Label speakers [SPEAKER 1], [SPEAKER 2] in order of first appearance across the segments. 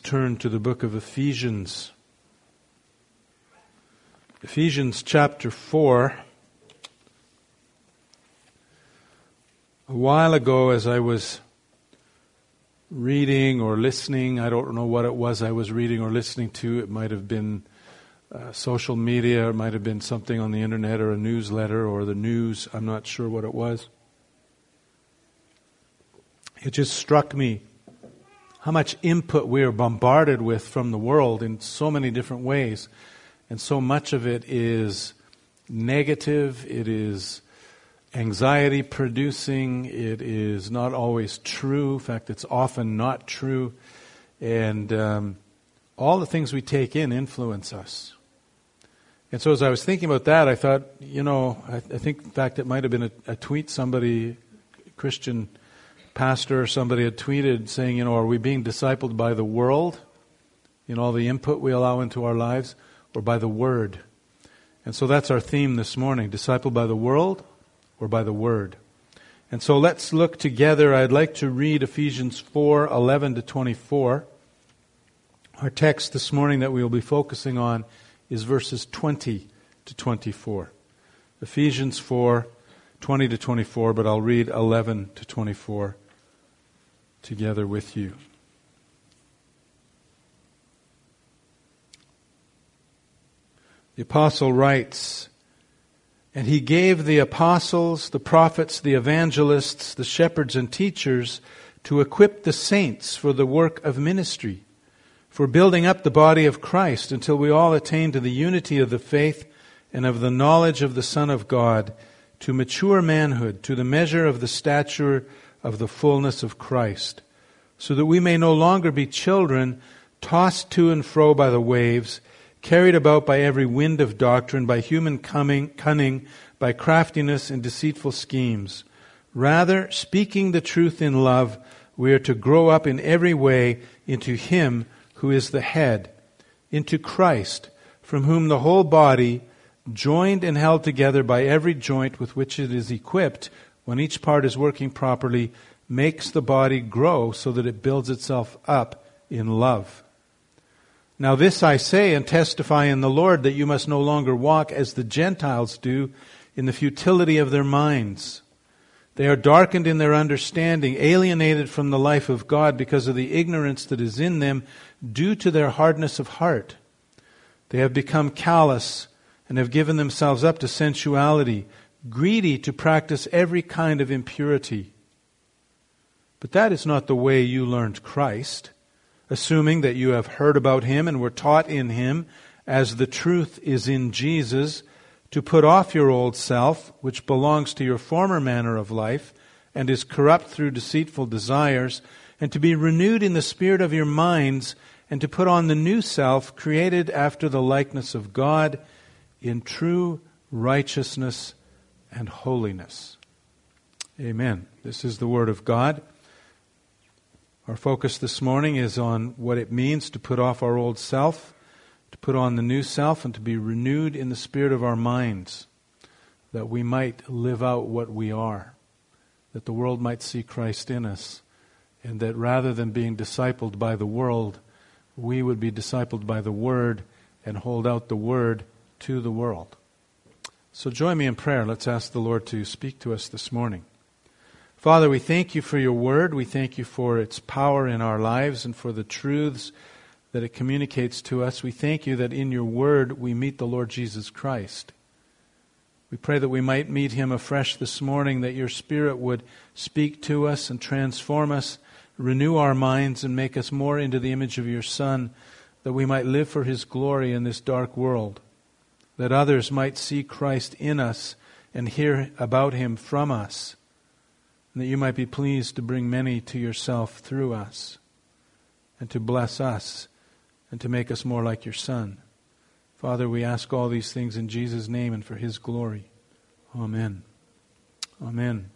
[SPEAKER 1] turn to the book of Ephesians. Ephesians chapter 4. A while ago, as I was reading or listening, I don't know what it was I was reading or listening to. It might have been social media, or it might have been something on the internet or a newsletter or the news. I'm not sure what it was. It just struck me how much input we are bombarded with from the world in so many different ways. And so much of it is negative, it is anxiety producing, it is not always true. In fact, it's often not true. And all the things we take in influence us. And so as I was thinking about that, I thought, I think in fact it might have been a tweet somebody, Christian pastor or somebody had tweeted saying, are we being discipled by the world in all the input we allow into our lives, or by the Word? And so that's our theme this morning, discipled by the world or by the Word. And so let's look together. I'd like to read Ephesians 4:11 to 24. Our text this morning that we will be focusing on is verses 20 to 24. Ephesians 4:20 to 24, but I'll read 11 to 24 together with you. The apostle writes, "And he gave the apostles, the prophets, the evangelists, the shepherds and teachers to equip the saints for the work of ministry, for building up the body of Christ until we all attain to the unity of the faith and of the knowledge of the Son of God, to mature manhood, to the measure of the stature of the fullness of Christ, so that we may no longer be children, tossed to and fro by the waves, carried about by every wind of doctrine, by human cunning, by craftiness and deceitful schemes. Rather, speaking the truth in love, we are to grow up in every way into Him who is the head, into Christ, from whom the whole body, joined and held together by every joint with which it is equipped, when each part is working properly, makes the body grow so that it builds itself up in love. Now this I say and testify in the Lord, that you must no longer walk as the Gentiles do in the futility of their minds. They are darkened in their understanding, alienated from the life of God because of the ignorance that is in them due to their hardness of heart. They have become callous and have given themselves up to sensuality, greedy to practice every kind of impurity. But that is not the way you learned Christ, assuming that you have heard about Him and were taught in Him, as the truth is in Jesus, to put off your old self, which belongs to your former manner of life, and is corrupt through deceitful desires, and to be renewed in the spirit of your minds, and to put on the new self, created after the likeness of God, in true righteousness and holiness." Amen. This is the Word of God. Our focus this morning is on what it means to put off our old self, to put on the new self, and to be renewed in the spirit of our minds, that we might live out what we are, that the world might see Christ in us, and that rather than being discipled by the world, we would be discipled by the Word and hold out the Word to the world. So join me in prayer. Let's ask the Lord to speak to us this morning. Father, we thank you for your Word. We thank you for its power in our lives and for the truths that it communicates to us. We thank you that in your Word we meet the Lord Jesus Christ. We pray that we might meet Him afresh this morning, that your Spirit would speak to us and transform us, renew our minds and make us more into the image of your Son, that we might live for His glory in this dark world, that others might see Christ in us and hear about Him from us, and that you might be pleased to bring many to yourself through us, and to bless us, and to make us more like your Son. Father, we ask all these things in Jesus' name and for His glory. Amen. Amen.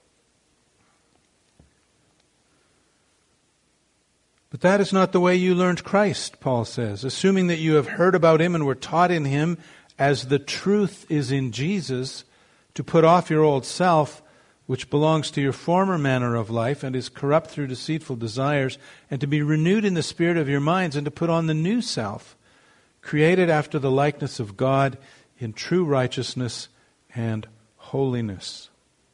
[SPEAKER 1] But that is not the way you learned Christ, Paul says, assuming that you have heard about Him and were taught in Him, as the truth is in Jesus, to put off your old self, which belongs to your former manner of life and is corrupt through deceitful desires, and to be renewed in the spirit of your minds, and to put on the new self, created after the likeness of God in true righteousness and holiness.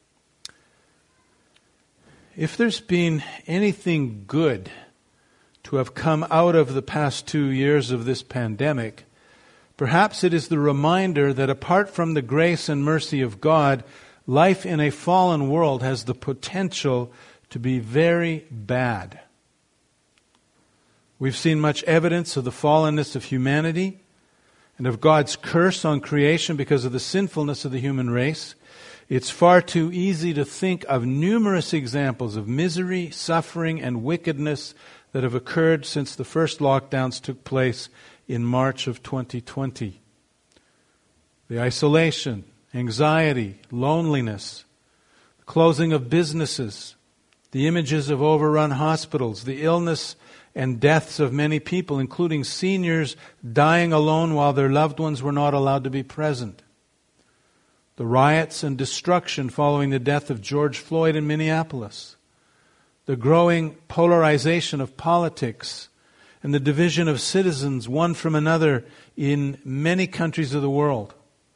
[SPEAKER 1] If there's been anything good to have come out of the past 2 years of this pandemic, perhaps it is the reminder that apart from the grace and mercy of God, life in a fallen world has the potential to be very bad. We've seen much evidence of the fallenness of humanity and of God's curse on creation because of the sinfulness of the human race. It's far too easy to think of numerous examples of misery, suffering, and wickedness that have occurred since the first lockdowns took place in March of 2020. The isolation, anxiety, loneliness, the closing of businesses, the images of overrun hospitals, the illness and deaths of many people, including seniors dying alone while their loved ones were not allowed to be present. The riots and destruction following the death of George Floyd in Minneapolis. The growing polarization of politics and the division of citizens one from another in many countries of the world.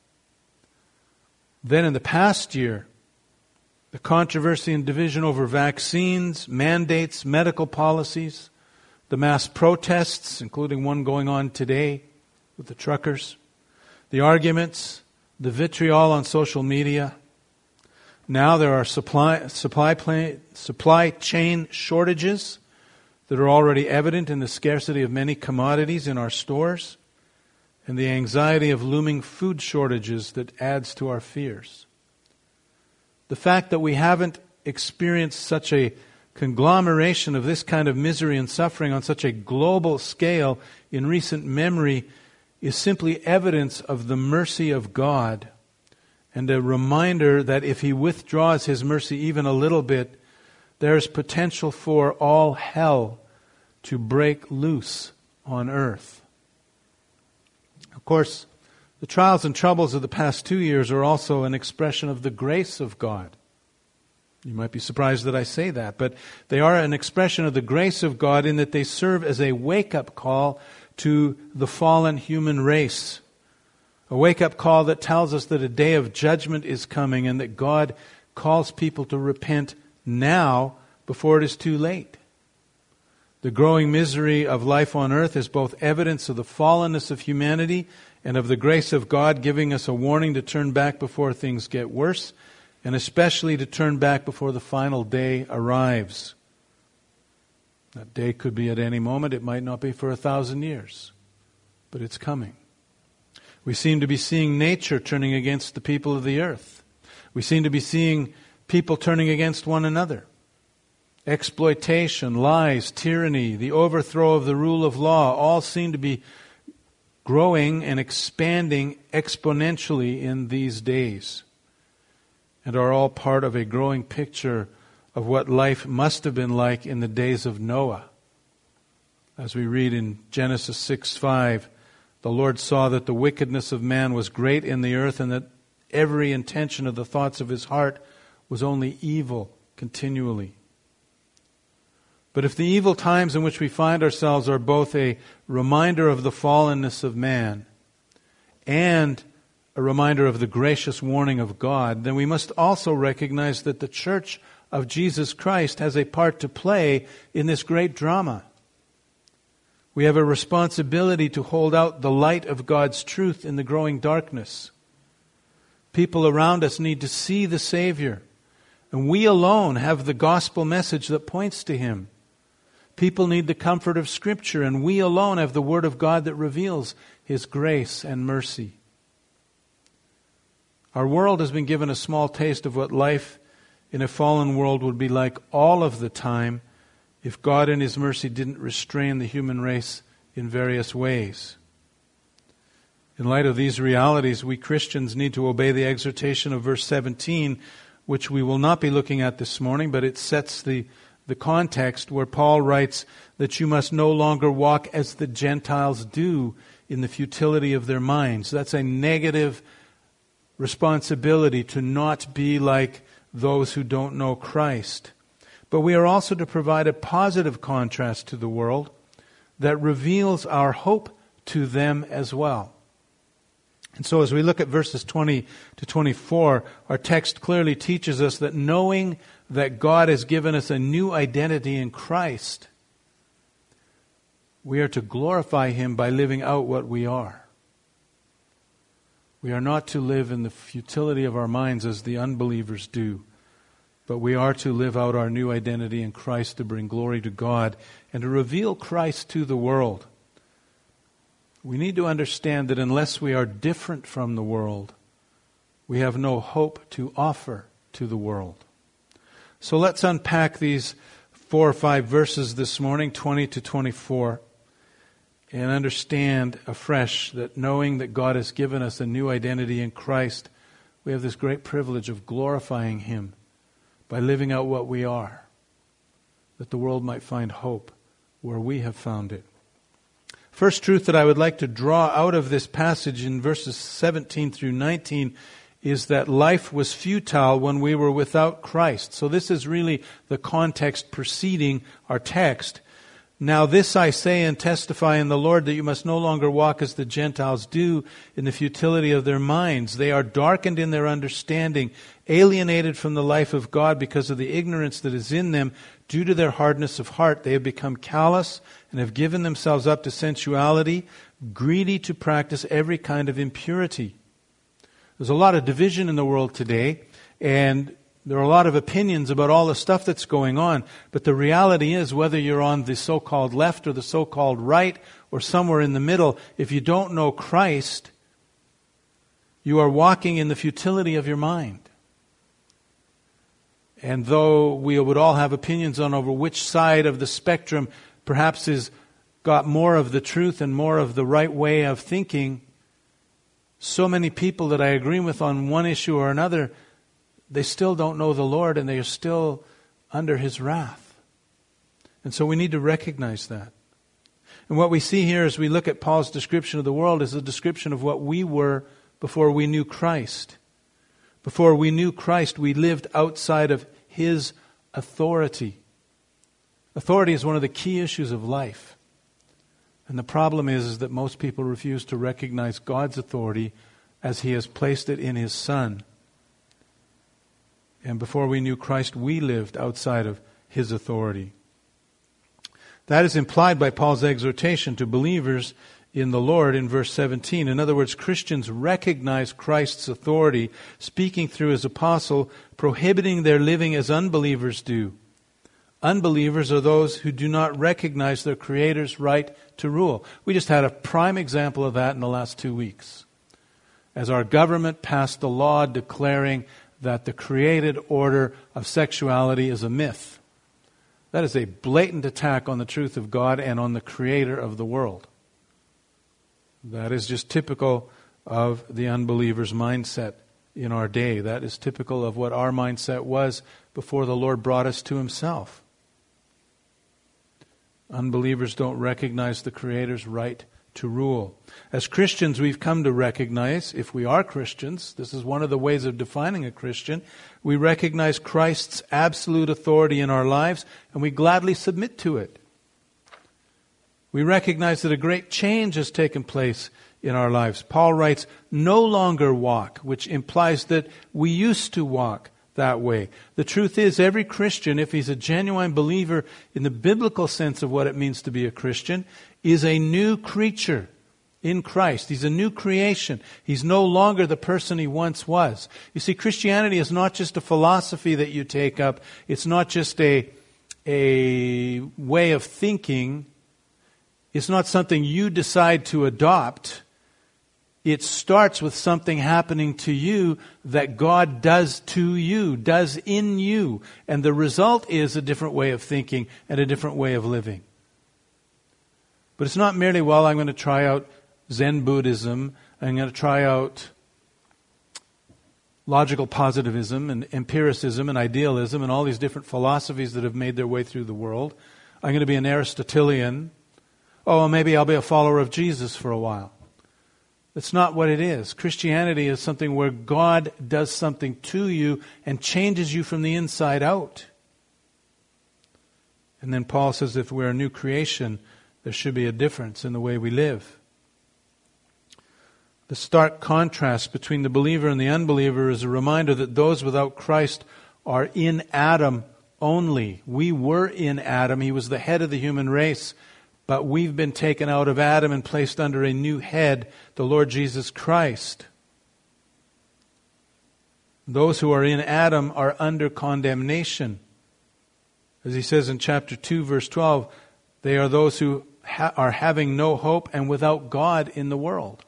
[SPEAKER 1] Then in the past year, the controversy and division over vaccines, mandates, medical policies, the mass protests, including one going on today with the truckers, the arguments, the vitriol on social media. Now there are supply chain shortages that are already evident in the scarcity of many commodities in our stores, and the anxiety of looming food shortages that adds to our fears. The fact that we haven't experienced such a conglomeration of this kind of misery and suffering on such a global scale in recent memory is simply evidence of the mercy of God, and a reminder that if He withdraws His mercy even a little bit, there is potential for all hell to break loose on earth. Of course, the trials and troubles of the past 2 years are also an expression of the grace of God. You might be surprised that I say that, but they are an expression of the grace of God in that they serve as a wake-up call to the fallen human race. A wake-up call that tells us that a day of judgment is coming and that God calls people to repent now before it is too late. The growing misery of life on earth is both evidence of the fallenness of humanity and of the grace of God, giving us a warning to turn back before things get worse, and especially to turn back before the final day arrives. That day could be at any moment. It might not be for 1,000 years, but it's coming. We seem to be seeing nature turning against the people of the earth. We seem to be seeing people turning against one another. Exploitation, lies, tyranny, the overthrow of the rule of law all seem to be growing and expanding exponentially in these days, and are all part of a growing picture of what life must have been like in the days of Noah. As we read in Genesis 6:5, the Lord saw that the wickedness of man was great in the earth, and that every intention of the thoughts of his heart was only evil continually. But if the evil times in which we find ourselves are both a reminder of the fallenness of man and a reminder of the gracious warning of God, then we must also recognize that the Church of Jesus Christ has a part to play in this great drama. We have a responsibility to hold out the light of God's truth in the growing darkness. People around us need to see the Savior, and we alone have the gospel message that points to Him. People need the comfort of Scripture, and we alone have the Word of God that reveals His grace and mercy. Our world has been given a small taste of what life in a fallen world would be like all of the time if God in His mercy didn't restrain the human race in various ways. In light of these realities, we Christians need to obey the exhortation of verse 17, which we will not be looking at this morning, but it sets the context where Paul writes that you must no longer walk as the Gentiles do in the futility of their minds. That's a negative responsibility, to not be like those who don't know Christ. But we are also to provide a positive contrast to the world that reveals our hope to them as well. And so as we look at verses 20 to 24, our text clearly teaches us that knowing that God has given us a new identity in Christ, we are to glorify Him by living out what we are. We are not to live in the futility of our minds as the unbelievers do, but we are to live out our new identity in Christ to bring glory to God and to reveal Christ to the world. We need to understand that unless we are different from the world, we have no hope to offer to the world. So let's unpack these 4 or 5 verses this morning, 20 to 24. And understand afresh that knowing that God has given us a new identity in Christ, we have this great privilege of glorifying Him by living out what we are, that the world might find hope where we have found it. First truth that I would like to draw out of this passage in verses 17 through 19 is that life was futile when we were without Christ. So this is really the context preceding our text. Now this I say and testify in the Lord, that you must no longer walk as the Gentiles do in the futility of their minds. They are darkened in their understanding, alienated from the life of God because of the ignorance that is in them due to their hardness of heart. They have become callous and have given themselves up to sensuality, greedy to practice every kind of impurity. There's a lot of division in the world today, and there are a lot of opinions about all the stuff that's going on, but the reality is, whether you're on the so-called left or the so-called right or somewhere in the middle, if you don't know Christ, you are walking in the futility of your mind. And though we would all have opinions on over which side of the spectrum perhaps has got more of the truth and more of the right way of thinking, so many people that I agree with on one issue or another, they still don't know the Lord, and they are still under His wrath. And so we need to recognize that. And what we see here as we look at Paul's description of the world is a description of what we were before we knew Christ. Before we knew Christ, we lived outside of His authority. Authority is one of the key issues of life. And the problem is that most people refuse to recognize God's authority as He has placed it in His Son. And before we knew Christ, we lived outside of His authority. That is implied by Paul's exhortation to believers in the Lord in verse 17. In other words, Christians recognize Christ's authority, speaking through His apostle, prohibiting their living as unbelievers do. Unbelievers are those who do not recognize their Creator's right to rule. We just had a prime example of that in the last 2 weeks, as our government passed a law declaring that the created order of sexuality is a myth. That is a blatant attack on the truth of God and on the Creator of the world. That is just typical of the unbeliever's mindset in our day. That is typical of what our mindset was before the Lord brought us to Himself. Unbelievers don't recognize the Creator's right to rule. As Christians, we've come to recognize, if we are Christians, this is one of the ways of defining a Christian, we recognize Christ's absolute authority in our lives, and we gladly submit to it. We recognize that a great change has taken place in our lives. Paul writes, no longer walk, which implies that we used to walk that way. The truth is, every Christian, if he's a genuine believer in the biblical sense of what it means to be a Christian, is a new creature in Christ. He's a new creation. He's no longer the person he once was. You see, Christianity is not just a philosophy that you take up. It's not just a way of thinking. It's not something you decide to adopt. It starts with something happening to you that God does to you, does in you. And the result is a different way of thinking and a different way of living. But it's not merely, well, I'm going to try out Zen Buddhism, I'm going to try out logical positivism and empiricism and idealism and all these different philosophies that have made their way through the world. I'm going to be an Aristotelian. Oh, well, maybe I'll be a follower of Jesus for a while. That's not what it is. Christianity is something where God does something to you and changes you from the inside out. And then Paul says if we're a new creation, there should be a difference in the way we live. The stark contrast between the believer and the unbeliever is a reminder that those without Christ are in Adam only. We were in Adam. He was the head of the human race. But we've been taken out of Adam and placed under a new head, the Lord Jesus Christ. Those who are in Adam are under condemnation. As he says in chapter 2, verse 12, they are those who are having no hope and without God in the world.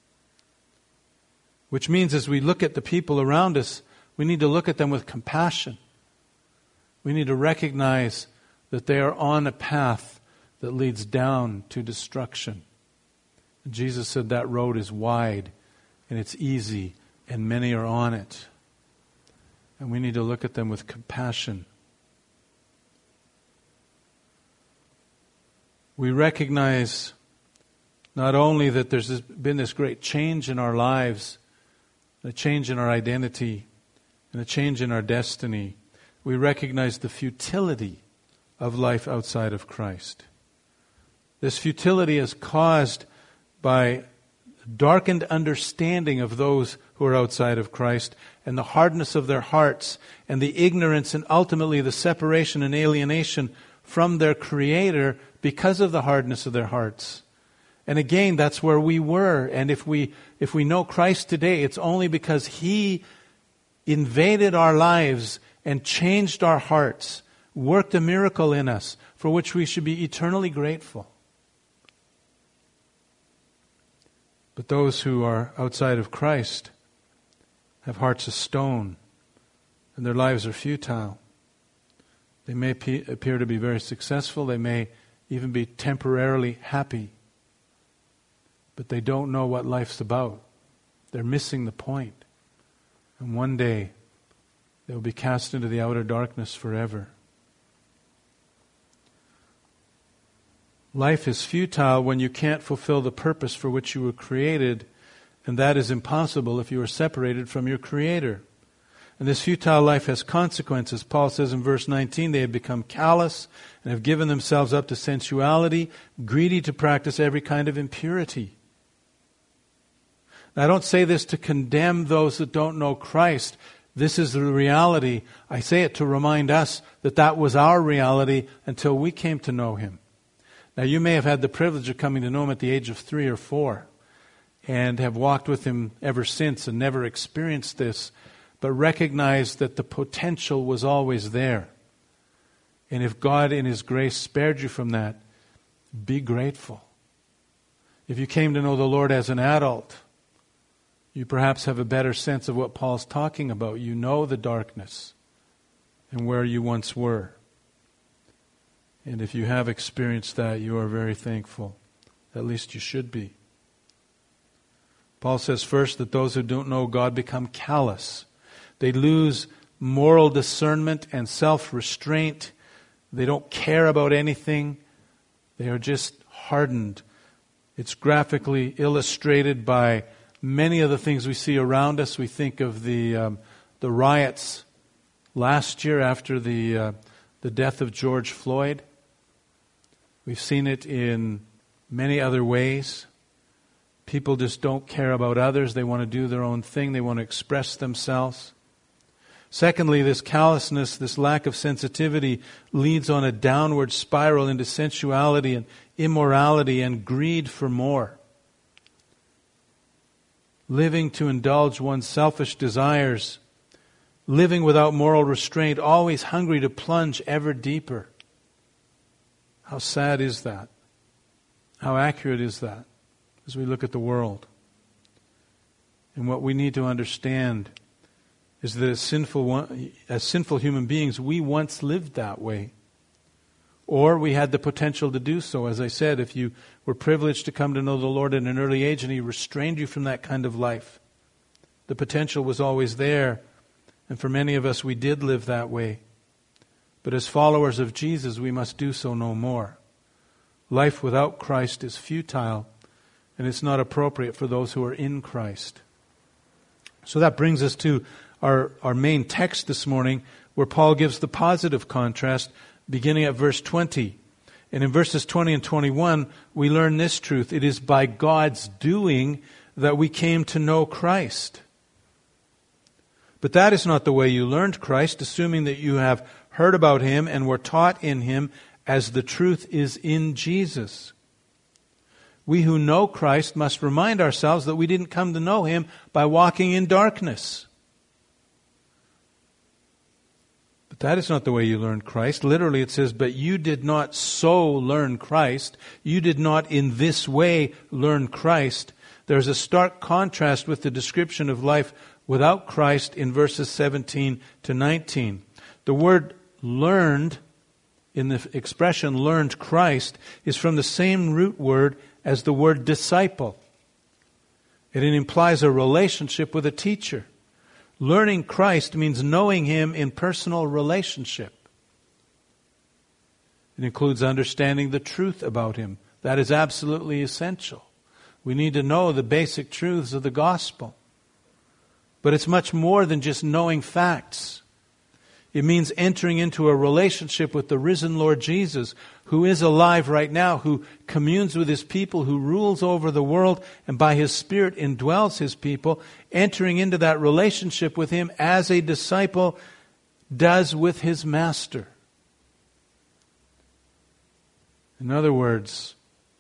[SPEAKER 1] Which means as we look at the people around us, we need to look at them with compassion. We need to recognize that they are on a path that leads down to destruction. And Jesus said that road is wide and it's easy and many are on it. And we need to look at them with compassion. We recognize not only that there's been this great change in our lives, a change in our identity, and a change in our destiny, we recognize the futility of life outside of Christ. This futility is caused by darkened understanding of those who are outside of Christ and the hardness of their hearts and the ignorance and ultimately the separation and alienation from their Creator because of the hardness of their hearts. And again, that's where we were. And if we know Christ today, it's only because He invaded our lives and changed our hearts, worked a miracle in us for which we should be eternally grateful. But those who are outside of Christ have hearts of stone, and their lives are futile. They may appear to be very successful. They may even be temporarily happy. But they don't know what life's about. They're missing the point. And one day, they will be cast into the outer darkness forever. Life is futile when you can't fulfill the purpose for which you were created, and that is impossible if you are separated from your Creator. And this futile life has consequences. Paul says in verse 19, they have become callous and have given themselves up to sensuality, greedy to practice every kind of impurity. Now, I don't say this to condemn those that don't know Christ. This is the reality. I say it to remind us that that was our reality until we came to know Him. Now, you may have had the privilege of coming to know Him at the age of 3 or 4 and have walked with Him ever since and never experienced this, but recognize that the potential was always there. And if God in His grace spared you from that, be grateful. If you came to know the Lord as an adult, you perhaps have a better sense of what Paul's talking about. You know the darkness and where you once were. And if you have experienced that, you are very thankful. At least you should be. Paul says first that those who don't know God become callous. They lose moral discernment and self-restraint. They don't care about anything. They are just hardened. It's graphically illustrated by many of the things we see around us. We think of the riots last year after the death of George Floyd. We've seen it in many other ways. People just don't care about others. They want to do their own thing. They want to express themselves. Secondly, this callousness, this lack of sensitivity leads on a downward spiral into sensuality and immorality and greed for more. Living to indulge one's selfish desires, living without moral restraint, always hungry to plunge ever deeper. How sad is that? How accurate is that as we look at the world? And what we need to understand is that as sinful human beings, we once lived that way. Or we had the potential to do so. As I said, if you were privileged to come to know the Lord at an early age and He restrained you from that kind of life, the potential was always there. And for many of us, we did live that way. But as followers of Jesus, we must do so no more. Life without Christ is futile, and it's not appropriate for those who are in Christ. So that brings us to our main text this morning, where Paul gives the positive contrast, beginning at verse 20. And in verses 20 and 21, we learn this truth: it is by God's doing that we came to know Christ. But that is not the way you learned Christ, assuming that you have heard about Him and were taught in Him, as the truth is in Jesus. We who know Christ must remind ourselves that we didn't come to know Him by walking in darkness. But that is not the way you learned Christ. Literally it says, but you did not so learn Christ. You did not in this way learn Christ. There's a stark contrast with the description of life without Christ in verses 17 to 19. The word learned, in the expression learned Christ, is from the same root word as the word disciple. It implies a relationship with a teacher. Learning Christ means knowing Him in personal relationship. It includes understanding the truth about Him. That is absolutely essential. We need to know the basic truths of the gospel. But it's much more than just knowing facts. It means entering into a relationship with the risen Lord Jesus, who is alive right now, who communes with His people, who rules over the world, and by His Spirit indwells His people, entering into that relationship with Him as a disciple does with his master. In other words,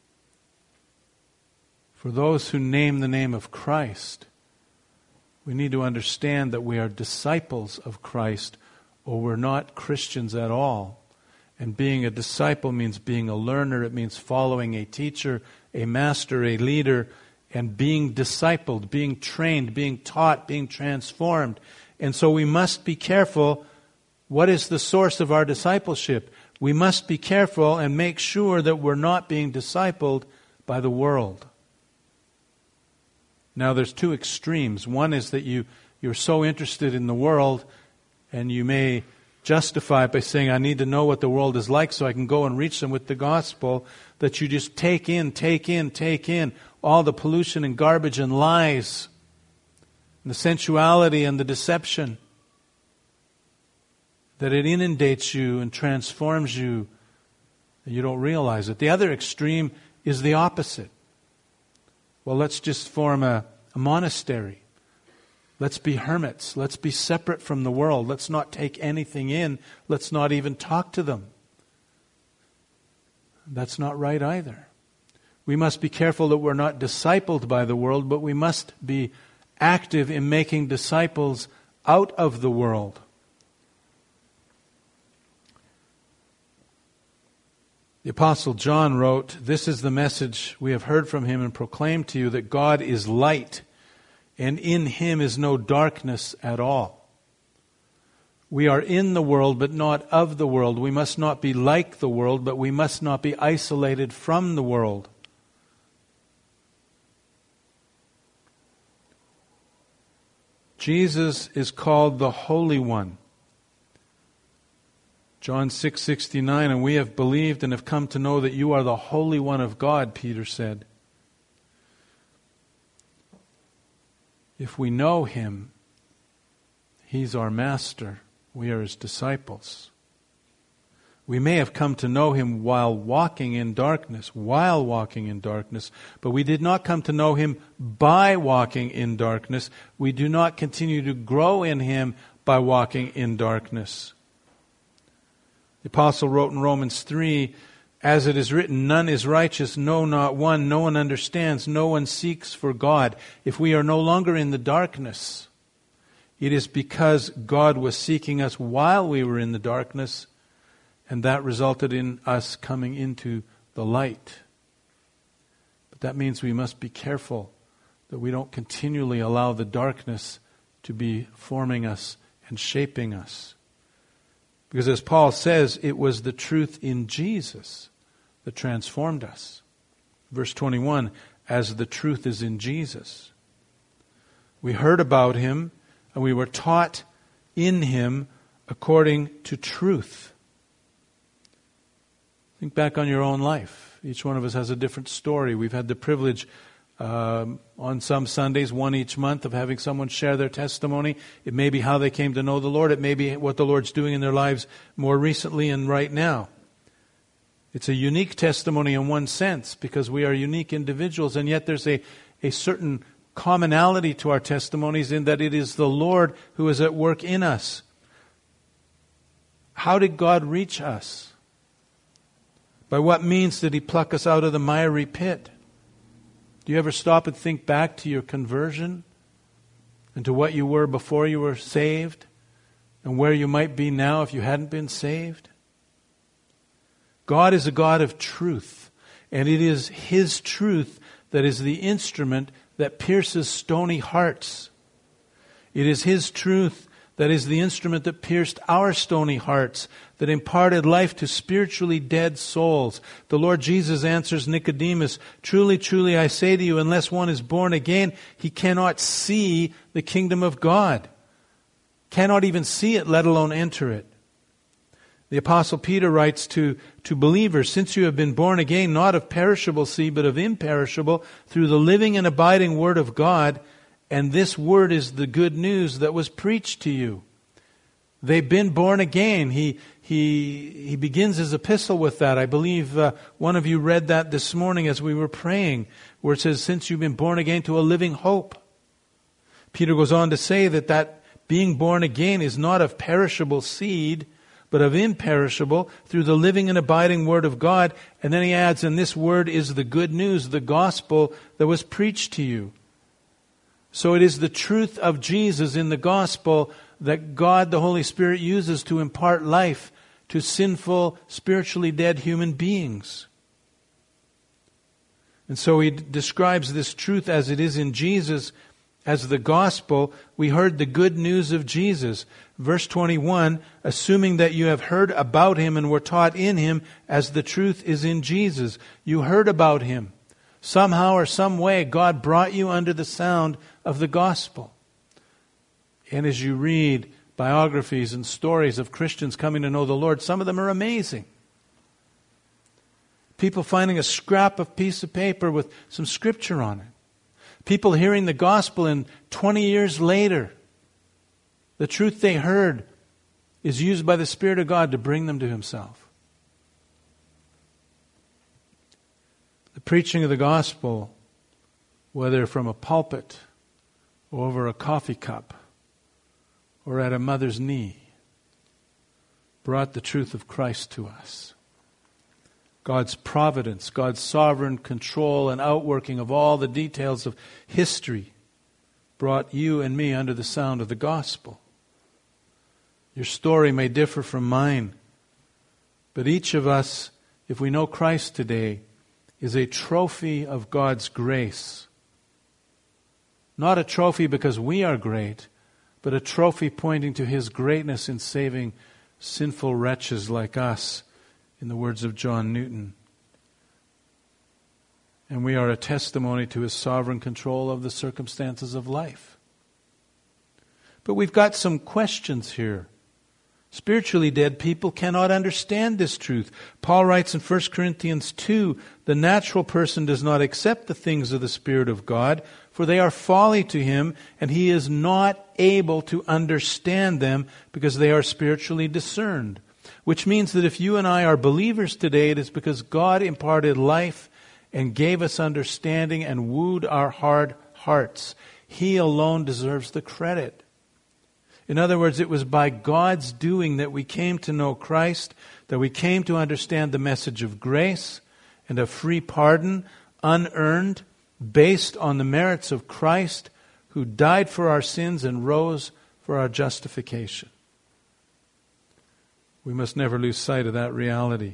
[SPEAKER 1] for those who name the name of Christ, we need to understand that we are disciples of Christ, or we're not Christians at all. And being a disciple means being a learner. It means following a teacher, a master, a leader, and being discipled, being trained, being taught, being transformed. And so we must be careful. What is the source of our discipleship? We must be careful and make sure that we're not being discipled by the world. Now there's two extremes. One is that you're so interested in the world, and you may justify it by saying, I need to know what the world is like so I can go and reach them with the gospel, that you just take in all the pollution and garbage and lies, and the sensuality and the deception, that it inundates you and transforms you, and you don't realize it. The other extreme is the opposite. Well, let's just form a monastery. Let's be hermits. Let's be separate from the world. Let's not take anything in. Let's not even talk to them. That's not right either. We must be careful that we're not discipled by the world, but we must be active in making disciples out of the world. The Apostle John wrote, "This is the message we have heard from Him and proclaimed to you, that God is light, and in Him is no darkness at all. We are in the world, but not of the world. We must not be like the world, but we must not be isolated from the world." Jesus is called the Holy One. John 6:69, "And we have believed and have come to know that you are the Holy One of God," Peter said. If we know Him, He's our master. We are His disciples. We may have come to know Him while walking in darkness, but we did not come to know Him by walking in darkness. We do not continue to grow in Him by walking in darkness. The Apostle wrote in Romans 3, "As it is written, none is righteous, no, not one. No one understands, no one seeks for God." If we are no longer in the darkness, it is because God was seeking us while we were in the darkness, and that resulted in us coming into the light. But that means we must be careful that we don't continually allow the darkness to be forming us and shaping us. Because as Paul says, it was the truth in Jesus that transformed us. Verse 21, "As the truth is in Jesus." We heard about Him and we were taught in Him according to truth. Think back on your own life. Each one of us has a different story. We've had the privilege On some Sundays, one each month, of having someone share their testimony. It may be how they came to know the Lord. It may be what the Lord's doing in their lives more recently and right now. It's a unique testimony in one sense because we are unique individuals, and yet there's a certain commonality to our testimonies in that it is the Lord who is at work in us. How did God reach us? By what means did He pluck us out of the miry pit? Do you ever stop and think back to your conversion and to what you were before you were saved and where you might be now if you hadn't been saved? God is a God of truth, and it is His truth that is the instrument that pierces stony hearts. It is His truth that is the instrument that pierced our stony hearts, that imparted life to spiritually dead souls. The Lord Jesus answers Nicodemus, "Truly, truly, I say to you, unless one is born again, he cannot see the kingdom of God." Cannot even see it, let alone enter it. The Apostle Peter writes to believers, "Since you have been born again, not of perishable seed, but of imperishable, through the living and abiding Word of God, and this Word is the good news that was preached to you." They've been born again. He begins his epistle with that. I believe one of you read that this morning as we were praying, where it says, "Since you've been born again to a living hope." Peter goes on to say that being born again is not of perishable seed, but of imperishable, through the living and abiding Word of God. And then he adds, "And this Word is the good news, the gospel that was preached to you." So it is the truth of Jesus in the gospel that God, the Holy Spirit, uses to impart life to sinful, spiritually dead human beings. And so he describes this truth as it is in Jesus as the gospel. We heard the good news of Jesus. Verse 21, "Assuming that you have heard about Him and were taught in Him as the truth is in Jesus." You heard about Him. Somehow or some way, God brought you under the sound of the gospel. And as you read biographies and stories of Christians coming to know the Lord, some of them are amazing. People finding a scrap of piece of paper with some scripture on it. People hearing the gospel, and 20 years later, the truth they heard is used by the Spirit of God to bring them to Himself. The preaching of the gospel, whether from a pulpit or over a coffee cup or at a mother's knee, brought the truth of Christ to us. God's providence, God's sovereign control and outworking of all the details of history brought you and me under the sound of the gospel. Your story may differ from mine, but each of us, if we know Christ today, is a trophy of God's grace. Not a trophy because we are great, but a trophy pointing to His greatness in saving sinful wretches like us, in the words of John Newton. And we are a testimony to His sovereign control of the circumstances of life. But we've got some questions here. Spiritually dead people cannot understand this truth. Paul writes in 1 Corinthians 2, "The natural person does not accept the things of the Spirit of God, for they are folly to him, and he is not able to understand them because they are spiritually discerned." Which means that if you and I are believers today, it is because God imparted life and gave us understanding and wooed our hard hearts. He alone deserves the credit. In other words, it was by God's doing that we came to know Christ, that we came to understand the message of grace and of free pardon, unearned, based on the merits of Christ, who died for our sins and rose for our justification. We must never lose sight of that reality.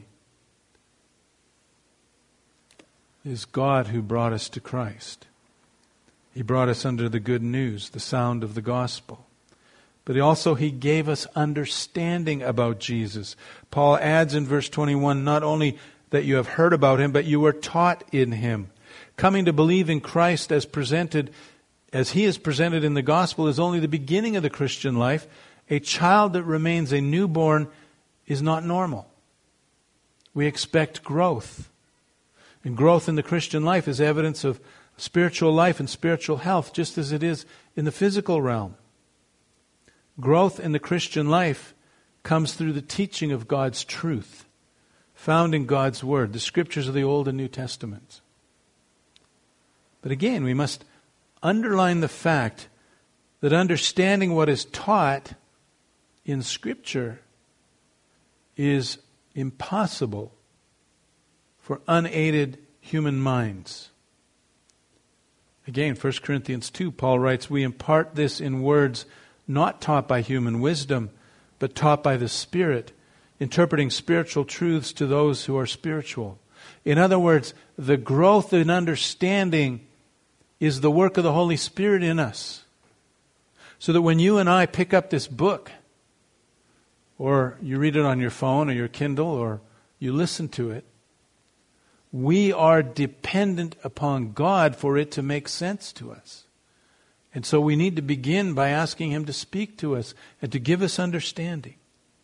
[SPEAKER 1] It is God who brought us to Christ. He brought us under the good news, the sound of the gospel. But He gave us understanding about Jesus. Paul adds in verse 21, not only that you have heard about Him, but you were taught in Him. Coming to believe in Christ as He is presented in the gospel is only the beginning of the Christian life. A child that remains a newborn is not normal. We expect growth. And growth in the Christian life is evidence of spiritual life and spiritual health, just as it is in the physical realm. Growth in the Christian life comes through the teaching of God's truth, found in God's Word, the Scriptures of the Old and New Testaments. But again, we must underline the fact that understanding what is taught in Scripture is impossible for unaided human minds. Again, 1 Corinthians 2, Paul writes, "We impart this in words not taught by human wisdom, but taught by the Spirit, interpreting spiritual truths to those who are spiritual." In other words, the growth in understanding is the work of the Holy Spirit in us. So that when you and I pick up this book, or you read it on your phone or your Kindle, or you listen to it, we are dependent upon God for it to make sense to us. And so we need to begin by asking Him to speak to us and to give us understanding.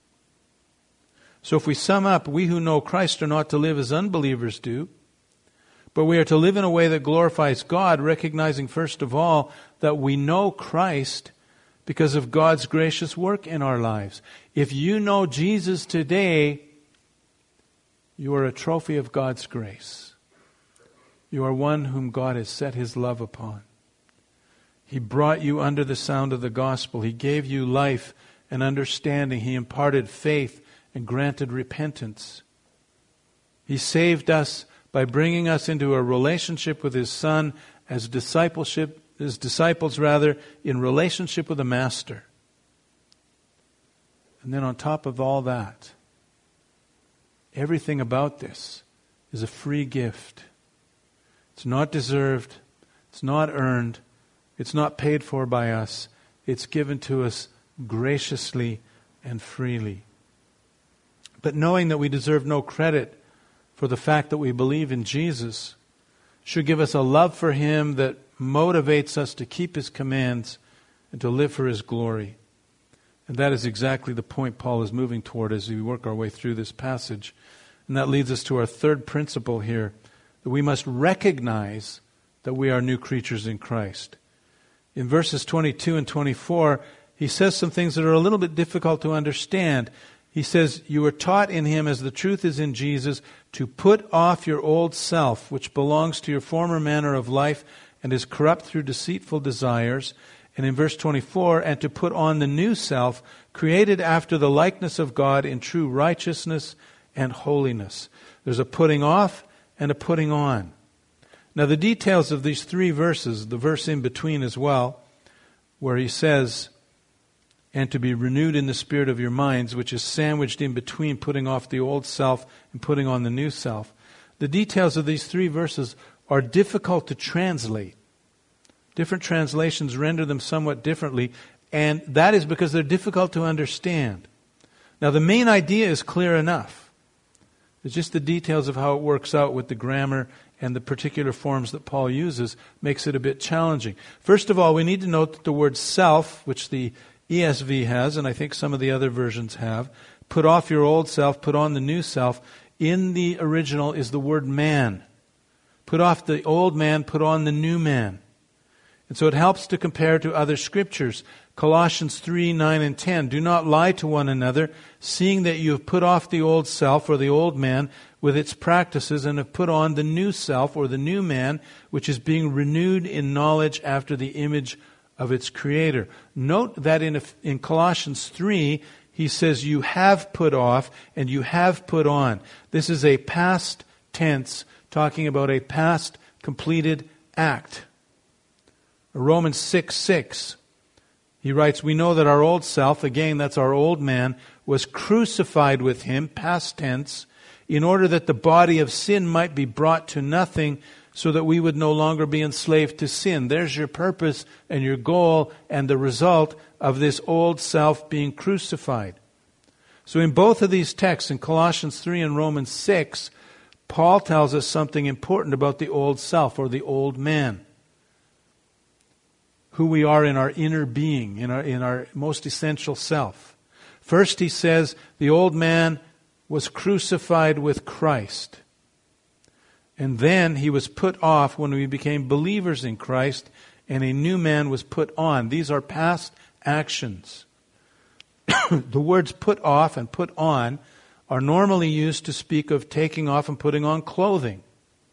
[SPEAKER 1] So if we sum up, we who know Christ are not to live as unbelievers do, but we are to live in a way that glorifies God, recognizing first of all that we know Christ because of God's gracious work in our lives. If you know Jesus today, you are a trophy of God's grace. You are one whom God has set His love upon. He brought you under the sound of the gospel. He gave you life and understanding. He imparted faith and granted repentance. He saved us by bringing us into a relationship with His Son as disciples in relationship with the Master. And then on top of all that, everything about this is a free gift. It's not deserved. It's not earned. It's not paid for by us. It's given to us graciously and freely. But knowing that we deserve no credit for the fact that we believe in Jesus should give us a love for Him that motivates us to keep His commands and to live for His glory. And that is exactly the point Paul is moving toward as we work our way through this passage. And that leads us to our third principle here, that we must recognize that we are new creatures in Christ. In verses 22 and 24, he says some things that are a little bit difficult to understand. He says, "You were taught in Him, as the truth is in Jesus, to put off your old self, which belongs to your former manner of life and is corrupt through deceitful desires." And in verse 24, "and to put on the new self, created after the likeness of God in true righteousness and holiness." There's a putting off and a putting on. Now the details of these three verses, the verse in between as well, where he says, "and to be renewed in the spirit of your minds," which is sandwiched in between putting off the old self and putting on the new self. The details of these three verses are difficult to translate. Different translations render them somewhat differently, and that is because they're difficult to understand. Now the main idea is clear enough. It's just the details of how it works out with the grammar and the particular forms that Paul uses makes it a bit challenging. First of all, we need to note that the word self, which the ESV has, and I think some of the other versions have, put off your old self, put on the new self, in the original is the word man. Put off the old man, put on the new man. And so it helps to compare to other scriptures. Colossians 3, 9 and 10. "Do not lie to one another, seeing that you have put off the old self," or the old man, "with its practices, and have put on the new self," or the new man, "which is being renewed in knowledge after the image of its creator." Note that in Colossians 3, he says you have put off and you have put on. This is a past tense talking about a past completed act. Romans 6:6, he writes, "We know that our old self," again that's our old man, "was crucified with Him," past tense, "in order that the body of sin might be brought to nothing, so that we would no longer be enslaved to sin." There's your purpose and your goal and the result of this old self being crucified. So in both of these texts, in Colossians 3 and Romans 6, Paul tells us something important about the old self or the old man. Who we are in our inner being, in our most essential self. First he says the old man was crucified with Christ. And then he was put off when we became believers in Christ, and a new man was put on. These are past actions. The words put off and put on are normally used to speak of taking off and putting on clothing.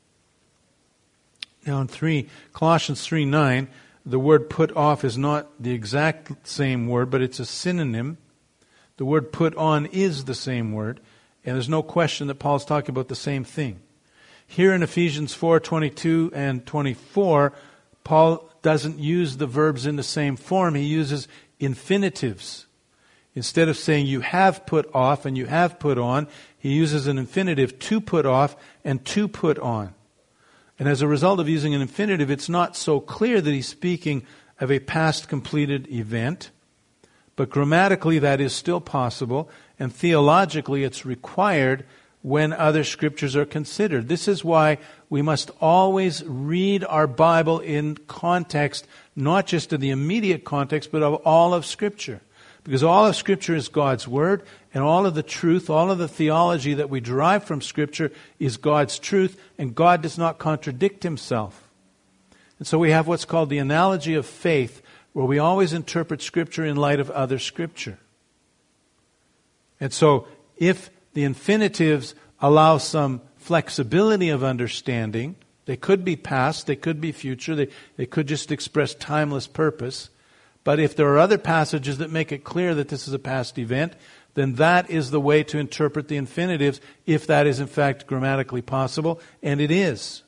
[SPEAKER 1] Now in Colossians 3:9, the word put off is not the exact same word, but it's a synonym. The word put on is the same word, and there's no question that Paul's talking about the same thing. Here in Ephesians 4:22 and 24, Paul doesn't use the verbs in the same form. He uses infinitives. Instead of saying you have put off and you have put on, he uses an infinitive, to put off and to put on. And as a result of using an infinitive, it's not so clear that he's speaking of a past completed event. But grammatically that is still possible, and theologically it's required when other scriptures are considered. This is why we must always read our Bible in context, not just in the immediate context, but of all of Scripture. Because all of Scripture is God's Word, and all of the truth, all of the theology that we derive from Scripture is God's truth, and God does not contradict Himself. And so we have what's called the analogy of faith, where we always interpret Scripture in light of other Scripture. And so if the infinitives allow some flexibility of understanding, they could be past, they could be future, they could just express timeless purpose. But if there are other passages that make it clear that this is a past event, then that is the way to interpret the infinitives, if that is in fact grammatically possible, and it is.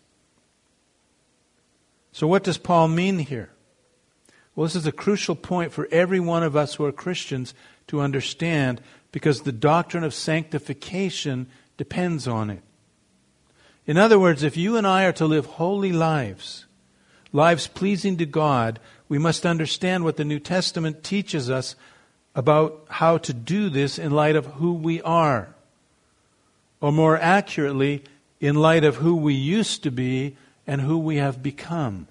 [SPEAKER 1] So what does Paul mean here? Well, this is a crucial point for every one of us who are Christians to understand, because the doctrine of sanctification depends on it. In other words, if you and I are to live holy lives, lives pleasing to God, we must understand what the New Testament teaches us about how to do this in light of who we are. Or more accurately, in light of who we used to be and who we have become.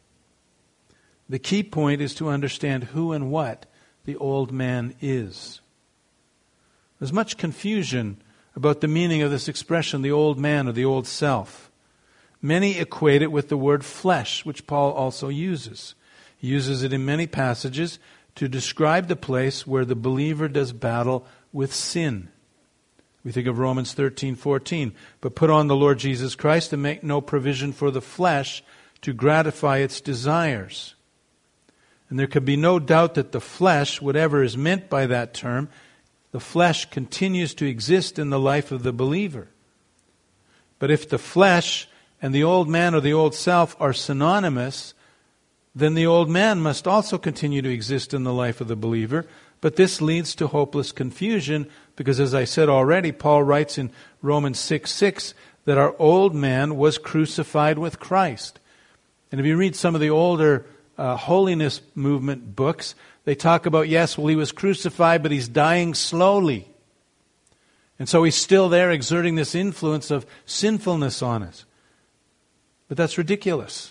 [SPEAKER 1] The key point is to understand who and what the old man is. There's much confusion about the meaning of this expression, the old man or the old self. Many equate it with the word flesh, which Paul also uses. He uses it in many passages to describe the place where the believer does battle with sin. We think of Romans 13:14. But put on the Lord Jesus Christ and make no provision for the flesh to gratify its desires. And there can be no doubt that the flesh, whatever is meant by that term, the flesh continues to exist in the life of the believer. But if the flesh and the old man or the old self are synonymous, then the old man must also continue to exist in the life of the believer. But this leads to hopeless confusion, because as I said already, Paul writes in Romans 6:6 that our old man was crucified with Christ. And if you read some of the older holiness movement books, they talk about, yes, well, he was crucified, but he's dying slowly. And so he's still there exerting this influence of sinfulness on us. But that's ridiculous.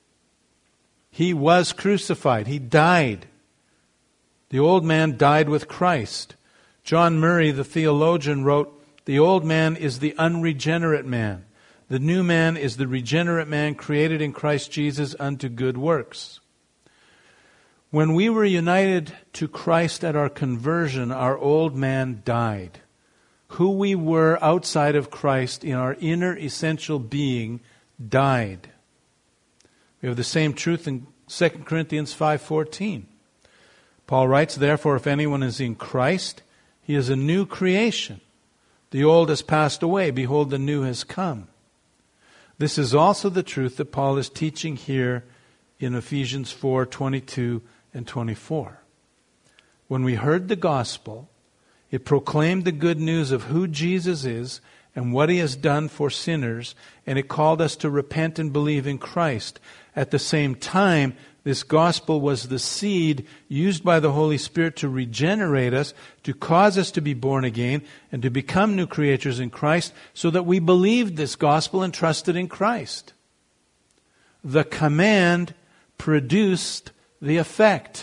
[SPEAKER 1] He was crucified. He died. The old man died with Christ. John Murray, the theologian, wrote, "The old man is the unregenerate man. The new man is the regenerate man created in Christ Jesus unto good works." When we were united to Christ at our conversion, our old man died. Who we were outside of Christ in our inner essential being died. We have the same truth in 2 Corinthians 5:14. Paul writes, "Therefore, if anyone is in Christ, he is a new creation. The old has passed away. Behold, the new has come." This is also the truth that Paul is teaching here in Ephesians 4:22 and 24. When we heard the gospel, it proclaimed the good news of who Jesus is and what He has done for sinners, and it called us to repent and believe in Christ. At the same time, this gospel was the seed used by the Holy Spirit to regenerate us, to cause us to be born again, and to become new creatures in Christ, so that we believed this gospel and trusted in Christ. The command produced the effect.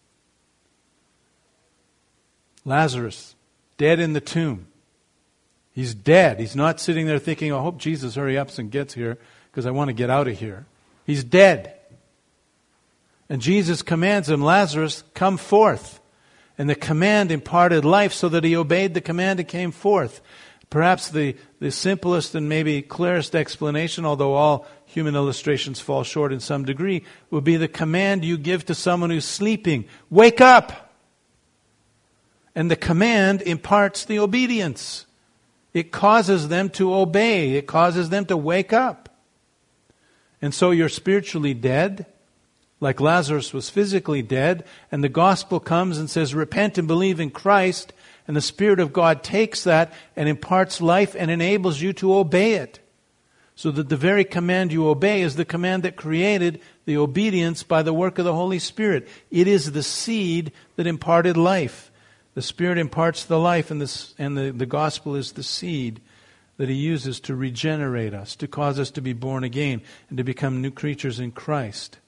[SPEAKER 1] Lazarus, dead in the tomb. He's dead. He's not sitting there thinking, I hope Jesus hurry up and gets here because I want to get out of here. He's dead. And Jesus commands him, Lazarus, come forth. And the command imparted life so that he obeyed the command and came forth. Perhaps the simplest and maybe clearest explanation, although all human illustrations fall short in some degree, would be the command you give to someone who's sleeping. Wake up! And the command imparts the obedience. It causes them to obey. It causes them to wake up. And so you're spiritually dead, like Lazarus was physically dead, and the gospel comes and says, repent and believe in Christ, and the Spirit of God takes that and imparts life and enables you to obey it. So that the very command you obey is the command that created the obedience by the work of the Holy Spirit. It is the seed that imparted life. The Spirit imparts the life, and the gospel is the seed that He uses to regenerate us, to cause us to be born again, and to become new creatures in Christ.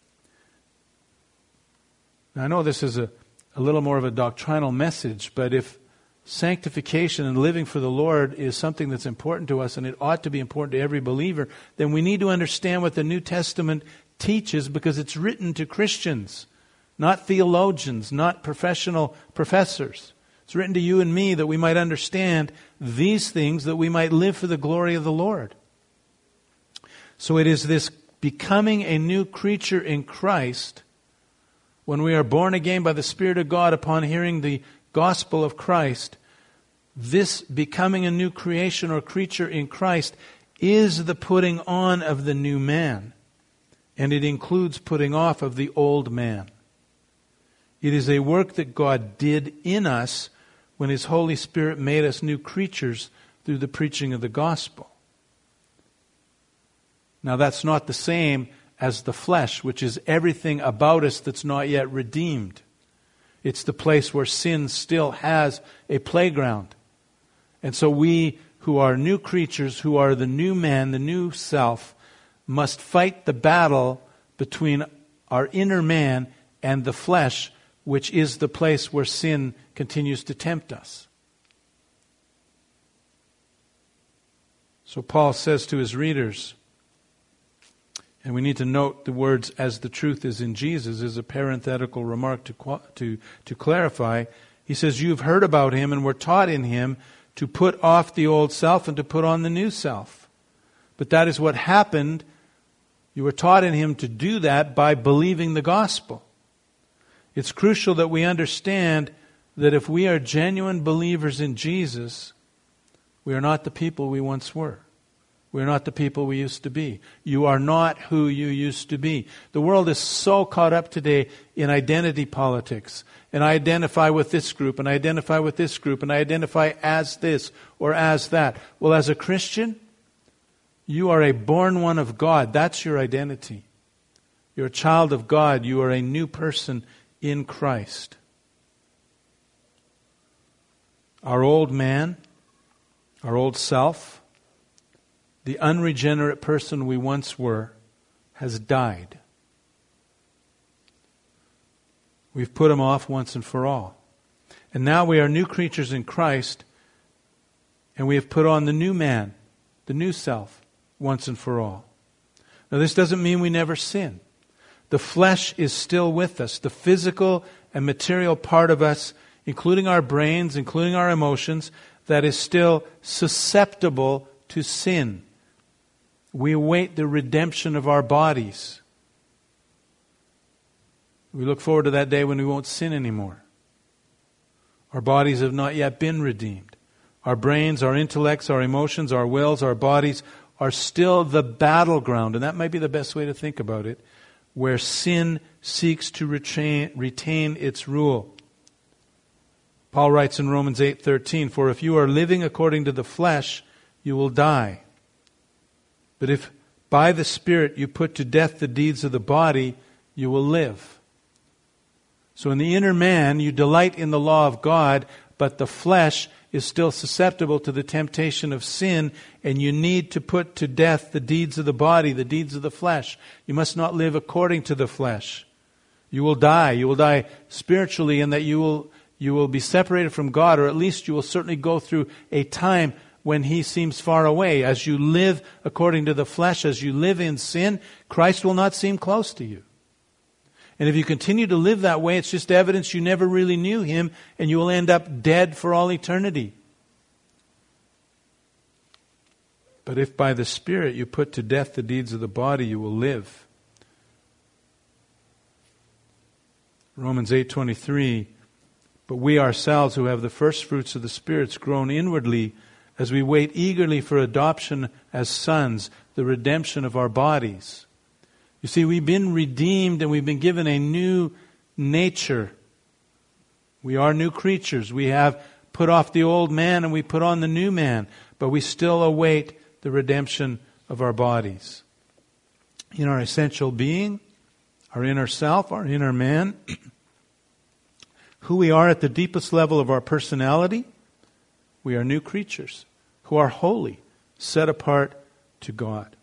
[SPEAKER 1] Now, I know this is a little more of a doctrinal message, but if sanctification and living for the Lord is something that's important to us, and it ought to be important to every believer, then we need to understand what the New Testament teaches, because it's written to Christians, not theologians, not professional professors. It's written to you and me that we might understand these things, that we might live for the glory of the Lord. So it is this becoming a new creature in Christ, when we are born again by the Spirit of God upon hearing the gospel of Christ. This becoming a new creation or creature in Christ is the putting on of the new man. And it includes putting off of the old man. It is a work that God did in us when His Holy Spirit made us new creatures through the preaching of the gospel. Now that's not the same as the flesh, which is everything about us that's not yet redeemed. It's the place where sin still has a playground. And so we who are new creatures, who are the new man, the new self, must fight the battle between our inner man and the flesh, which is the place where sin continues to tempt us. So Paul says to his readers, and we need to note the words, as the truth is in Jesus, is a parenthetical remark to clarify. He says, you've heard about Him and were taught in Him to put off the old self and to put on the new self. But that is what happened. You were taught in Him to do that by believing the gospel. It's crucial that we understand that if we are genuine believers in Jesus, we are not the people we once were. We're not the people we used to be. You are not who you used to be. The world is so caught up today in identity politics. And I identify with this group, and I identify with this group, and I identify as this or as that. Well, as a Christian, you are a born one of God. That's your identity. You're a child of God. You are a new person in Christ. Our old man, our old self, the unregenerate person we once were, has died. We've put him off once and for all. And now we are new creatures in Christ, and we have put on the new man, the new self, once and for all. Now this doesn't mean we never sin. The flesh is still with us. The physical and material part of us, including our brains, including our emotions, that is still susceptible to sin. We await the redemption of our bodies. We look forward to that day when we won't sin anymore. Our bodies have not yet been redeemed. Our brains, our intellects, our emotions, our wills, our bodies are still the battleground, and that might be the best way to think about it, where sin seeks to retain its rule. Paul writes in Romans 8:13, "For if you are living according to the flesh, you will die. But if by the Spirit you put to death the deeds of the body, you will live." So in the inner man, you delight in the law of God, but the flesh is still susceptible to the temptation of sin, and you need to put to death the deeds of the body, the deeds of the flesh. You must not live according to the flesh. You will die. You will die spiritually, in that you will be separated from God, or at least you will certainly go through a time when He seems far away. As you live according to the flesh, as you live in sin, Christ will not seem close to you. And if you continue to live that way, it's just evidence you never really knew Him, and you will end up dead for all eternity. But if by the Spirit you put to death the deeds of the body, you will live. Romans 8:23, but we ourselves who have the first fruits of the spirits groan inwardly as we wait eagerly for adoption as sons, the redemption of our bodies. You see, we've been redeemed and we've been given a new nature. We are new creatures. We have put off the old man and we put on the new man, but we still await the redemption of our bodies. In our essential being, our inner self, our inner man, who we are at the deepest level of our personality, we are new creatures who are holy, set apart to God.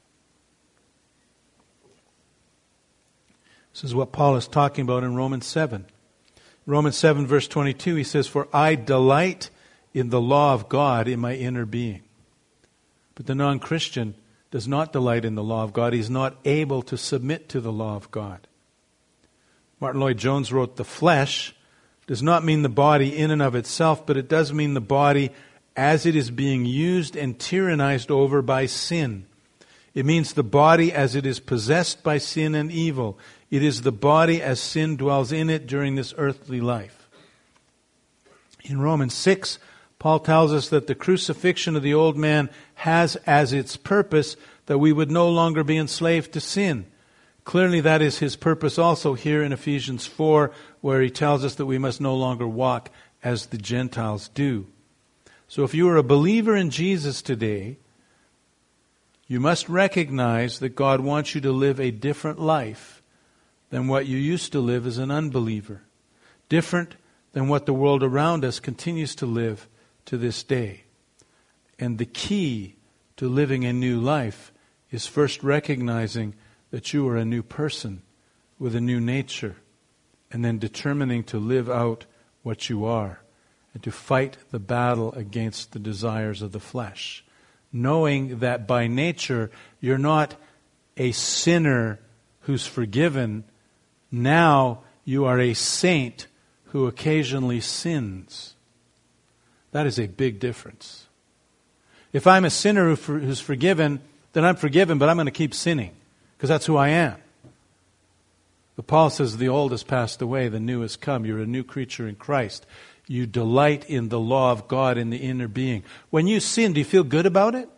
[SPEAKER 1] This is what Paul is talking about in Romans 7. Romans 7 verse 22, he says, for I delight in the law of God in my inner being. But the non-Christian does not delight in the law of God. He's not able to submit to the law of God. Martin Lloyd-Jones wrote, the flesh does not mean the body in and of itself, but it does mean the body as it is being used and tyrannized over by sin. It means the body as it is possessed by sin and evil. It is the body as sin dwells in it during this earthly life. In Romans 6, Paul tells us that the crucifixion of the old man has as its purpose that we would no longer be enslaved to sin. Clearly that is his purpose also here in Ephesians 4, where he tells us that we must no longer walk as the Gentiles do. So if you are a believer in Jesus today, you must recognize that God wants you to live a different life than what you used to live as an unbeliever. Different than what the world around us continues to live to this day. And the key to living a new life is first recognizing that you are a new person with a new nature, and then determining to live out what you are and to fight the battle against the desires of the flesh. Knowing that by nature you're not a sinner who's forgiven. Now you are a saint who occasionally sins. That is a big difference. If I'm a sinner who's forgiven, then I'm forgiven, but I'm going to keep sinning because that's who I am. But Paul says the old has passed away, the new has come. You're a new creature in Christ. You delight in the law of God in the inner being. When you sin, do you feel good about it?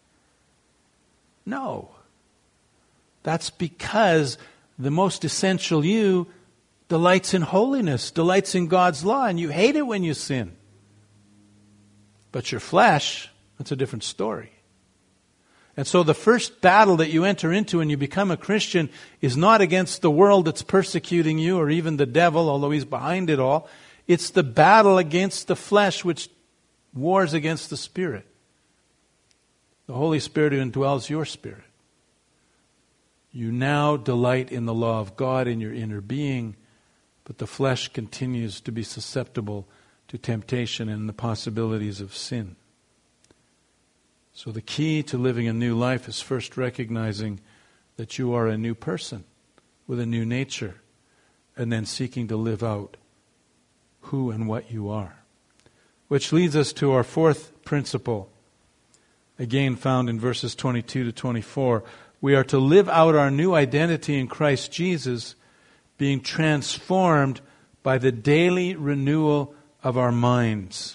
[SPEAKER 1] No. That's because the most essential you delights in holiness, delights in God's law, and you hate it when you sin. But your flesh, that's a different story. And so the first battle that you enter into when you become a Christian is not against the world that's persecuting you or even the devil, although he's behind it all. It's the battle against the flesh which wars against the Spirit. The Holy Spirit who indwells your spirit. You now delight in the law of God in your inner being, but the flesh continues to be susceptible to temptation and the possibilities of sin. So the key to living a new life is first recognizing that you are a new person with a new nature, and then seeking to live out who and what you are. Which leads us to our fourth principle, again found in verses 22 to 24. We are to live out our new identity in Christ Jesus, being transformed by the daily renewal of our minds.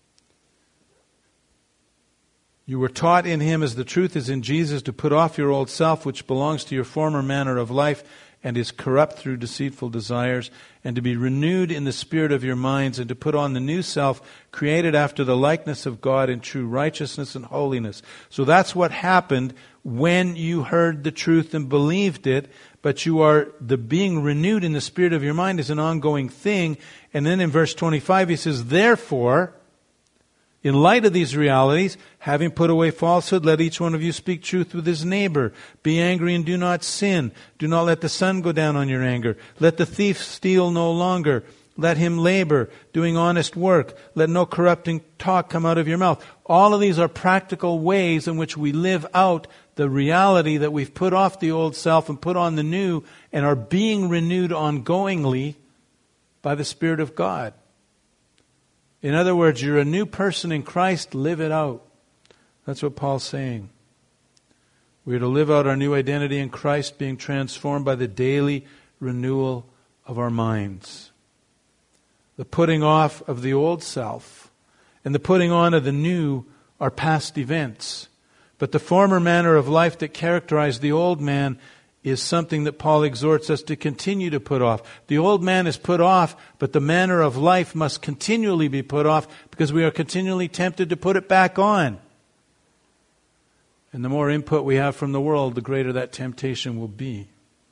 [SPEAKER 1] You were taught in Him as the truth is in Jesus to put off your old self, which belongs to your former manner of life and is corrupt through deceitful desires, and to be renewed in the spirit of your minds, and to put on the new self, created after the likeness of God in true righteousness and holiness. So that's what happened when you heard the truth and believed it, but the being renewed in the spirit of your mind is an ongoing thing. And then in verse 25 he says, therefore, in light of these realities, having put away falsehood, let each one of you speak truth with his neighbor. Be angry and do not sin. Do not let the sun go down on your anger. Let the thief steal no longer, let him labor, doing honest work. Let no corrupting talk come out of your mouth. All of these are practical ways in which we live out the reality that we've put off the old self and put on the new and are being renewed ongoingly by the Spirit of God. In other words, you're a new person in Christ, live it out. That's what Paul's saying. We are to live out our new identity in Christ, being transformed by the daily renewal of our minds. The putting off of the old self and the putting on of the new are past events. But the former manner of life that characterized the old man is something that Paul exhorts us to continue to put off. The old man is put off, but the manner of life must continually be put off because we are continually tempted to put it back on. And the more input we have from the world, the greater that temptation will be.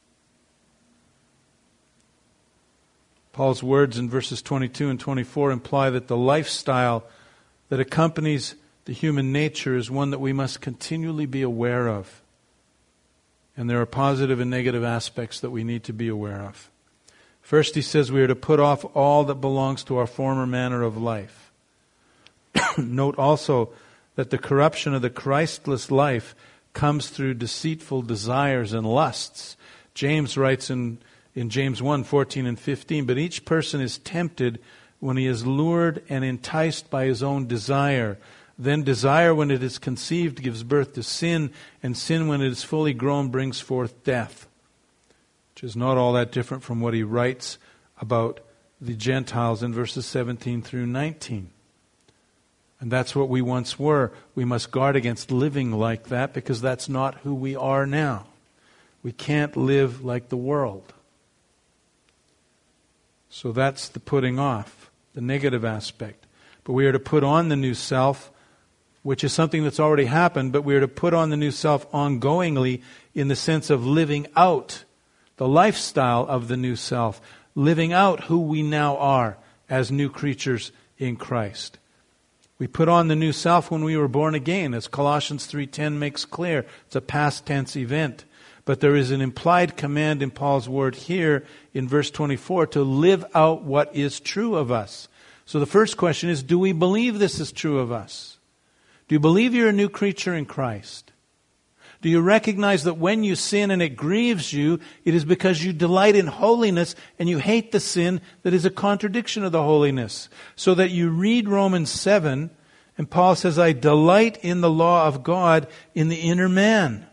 [SPEAKER 1] Paul's words in verses 22 and 24 imply that the lifestyle that accompanies the human nature is one that we must continually be aware of. And there are positive and negative aspects that we need to be aware of. First, he says we are to put off all that belongs to our former manner of life. Note also that the corruption of the Christless life comes through deceitful desires and lusts. James writes in James 1, 14 and 15, but each person is tempted when he is lured and enticed by his own desire. Then desire, when it is conceived, gives birth to sin, and sin, when it is fully grown, brings forth death. Which is not all that different from what he writes about the Gentiles in verses 17 through 19. And that's what we once were. We must guard against living like that because that's not who we are now. We can't live like the world. So that's the putting off, the negative aspect. But we are to put on the new self, which is something that's already happened, but we are to put on the new self ongoingly in the sense of living out the lifestyle of the new self, living out who we now are as new creatures in Christ. We put on the new self when we were born again, as Colossians 3:10 makes clear. It's a past tense event. But there is an implied command in Paul's word here in verse 24 to live out what is true of us. So the first question is, do we believe this is true of us? Do you believe you're a new creature in Christ? Do you recognize that when you sin and it grieves you, it is because you delight in holiness and you hate the sin that is a contradiction of the holiness? So that you read Romans 7 and Paul says, I delight in the law of God in the inner man.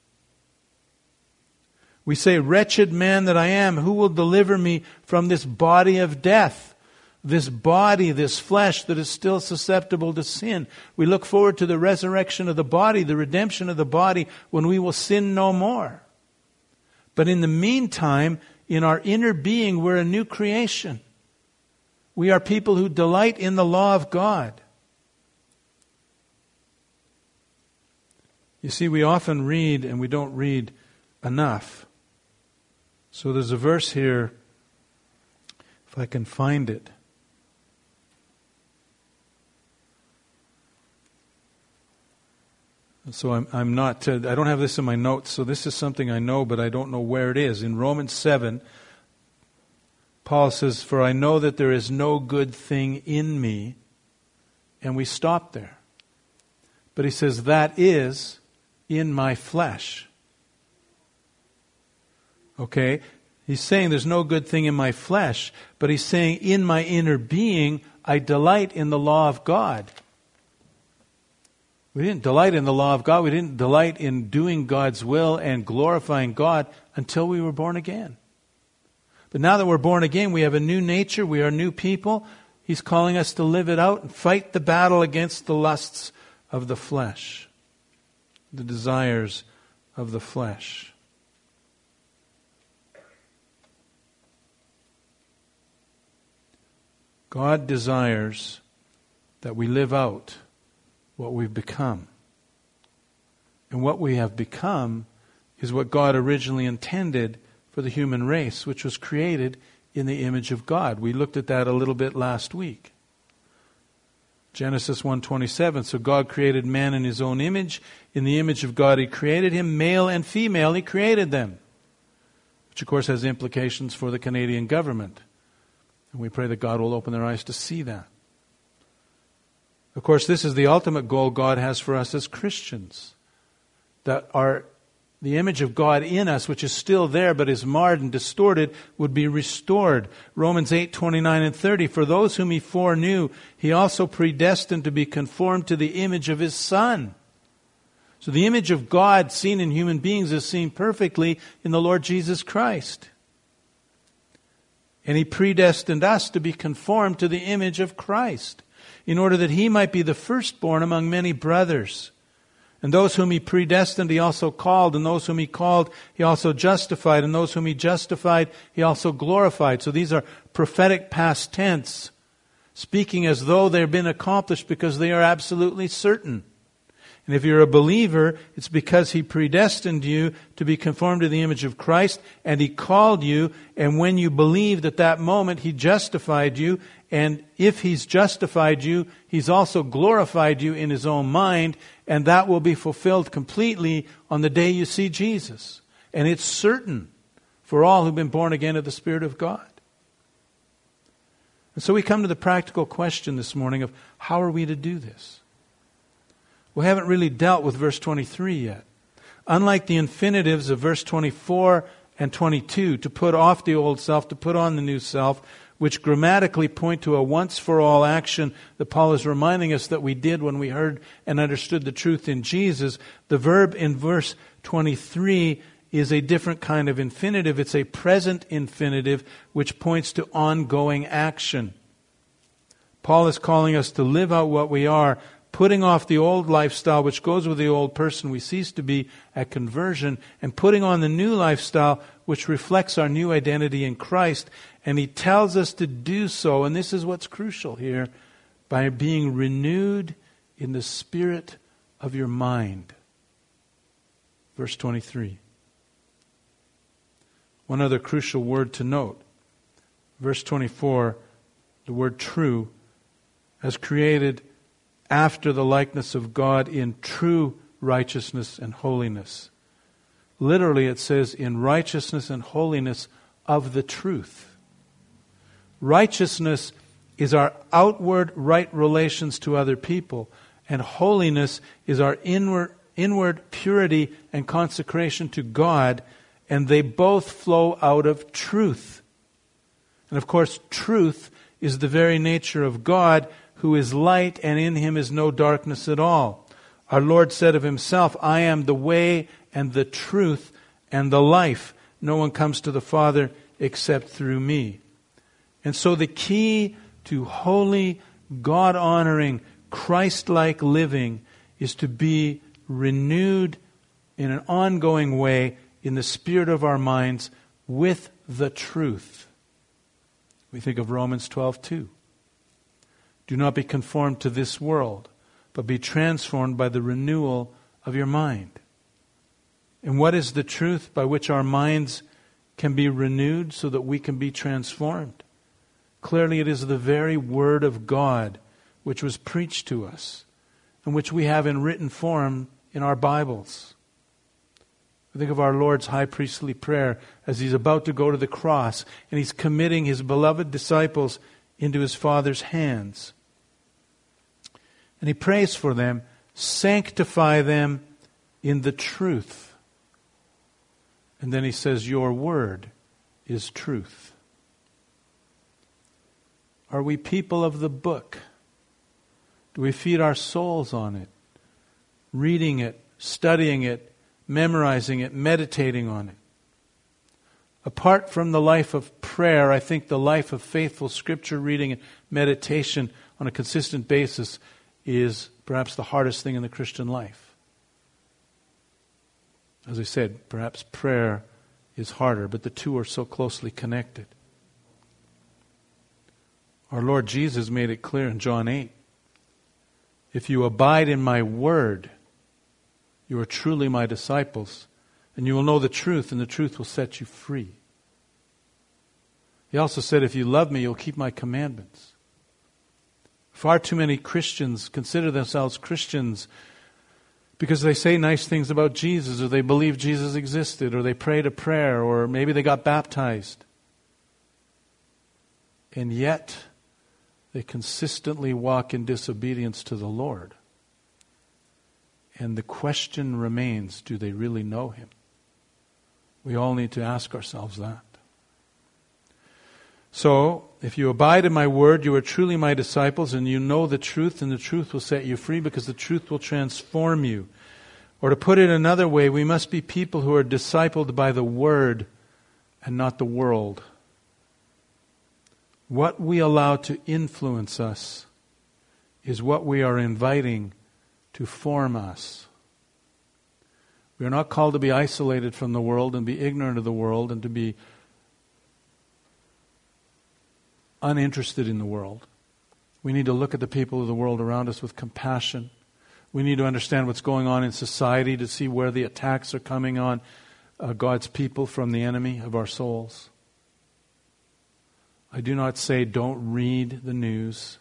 [SPEAKER 1] We say, wretched man that I am, who will deliver me from this body of death? This body, this flesh that is still susceptible to sin. We look forward to the resurrection of the body, the redemption of the body, when we will sin no more. But in the meantime, in our inner being, we're a new creation. We are people who delight in the law of God. You see, we often read and we don't read enough. So there's a verse here, if I can find it. So I'm not, I don't have this in my notes, so this is something I know, but I don't know where it is. In Romans 7, Paul says, for I know that there is no good thing in me, and we stop there. But he says, that is in my flesh. Okay? He's saying there's no good thing in my flesh, but he's saying in my inner being, I delight in the law of God. We didn't delight in the law of God. We didn't delight in doing God's will and glorifying God until we were born again. But now that we're born again, we have a new nature. We are new people. He's calling us to live it out and fight the battle against the lusts of the flesh, the desires of the flesh. God desires that we live out what we've become. And what we have become is what God originally intended for the human race, which was created in the image of God. We looked at that a little bit last week. Genesis 1:27, so God created man in his own image. In the image of God he created him, male and female he created them. Which of course has implications for the Canadian government. And we pray that God will open their eyes to see that. Of course, this is the ultimate goal God has for us as Christians. That the image of God in us, which is still there but is marred and distorted, would be restored. Romans 8:29 and 30, for those whom He foreknew, He also predestined to be conformed to the image of His Son. So the image of God seen in human beings is seen perfectly in the Lord Jesus Christ. And He predestined us to be conformed to the image of Christ, in order that He might be the firstborn among many brothers. And those whom He predestined, He also called. And those whom He called, He also justified. And those whom He justified, He also glorified. So these are prophetic past tense, speaking as though they've been accomplished because they are absolutely certain. And if you're a believer, it's because He predestined you to be conformed to the image of Christ, and He called you, and when you believed at that moment, He justified you, and if He's justified you, He's also glorified you in His own mind, and that will be fulfilled completely on the day you see Jesus. And it's certain for all who've been born again of the Spirit of God. And so we come to the practical question this morning of how are we to do this? We haven't really dealt with verse 23 yet. Unlike the infinitives of verse 24 and 22, to put off the old self, to put on the new self, which grammatically point to a once-for-all action that Paul is reminding us that we did when we heard and understood the truth in Jesus, the verb in verse 23 is a different kind of infinitive. It's a present infinitive which points to ongoing action. Paul is calling us to live out what we are, putting off the old lifestyle which goes with the old person we cease to be at conversion, and putting on the new lifestyle which reflects our new identity in Christ. And he tells us to do so, and this is what's crucial here, by being renewed in the spirit of your mind. Verse 23. One other crucial word to note. Verse 24, the word true, as created after the likeness of God in true righteousness and holiness. Literally it says, in righteousness and holiness of the truth. Righteousness is our outward right relations to other people, and holiness is our inward purity and consecration to God, and they both flow out of truth. And of course, truth is the very nature of God, who is light, and in Him is no darkness at all. Our Lord said of Himself, I am the way and the truth and the life. No one comes to the Father except through me. And so the key to holy, God-honoring, Christ-like living is to be renewed in an ongoing way in the spirit of our minds with the truth. We think of Romans 12:2. Do not be conformed to this world, but be transformed by the renewal of your mind. And what is the truth by which our minds can be renewed so that we can be transformed? Clearly, it is the very Word of God which was preached to us and which we have in written form in our Bibles. We think of our Lord's high priestly prayer as He's about to go to the cross and He's committing His beloved disciples into His Father's hands. And He prays for them, sanctify them in the truth. And then He says, your word is truth. Are we people of the book? Do we feed our souls on it? Reading it, studying it, memorizing it, meditating on it? Apart from the life of prayer, I think the life of faithful scripture reading and meditation on a consistent basis is perhaps the hardest thing in the Christian life. As I said, perhaps prayer is harder, but the two are so closely connected. Our Lord Jesus made it clear in John 8. If you abide in my word, you are truly my disciples, and you will know the truth, and the truth will set you free. He also said, if you love me, you'll keep my commandments. Far too many Christians consider themselves Christians because they say nice things about Jesus, or they believe Jesus existed, or they prayed a prayer, or maybe they got baptized. and yet they consistently walk in disobedience to the Lord. And the question remains, do they really know Him? We all need to ask ourselves that. So, if you abide in my word, you are truly my disciples, and you know the truth, and the truth will set you free, because the truth will transform you. Or to put it another way, we must be people who are discipled by the word and not the world. What we allow to influence us is what we are inviting to form us. We are not called to be isolated from the world and be ignorant of the world and to be uninterested in the world. We need to look at the people of the world around us with compassion. We need to understand what's going on in society to see where the attacks are coming on God's people from the enemy of our souls. I do not say don't read the news.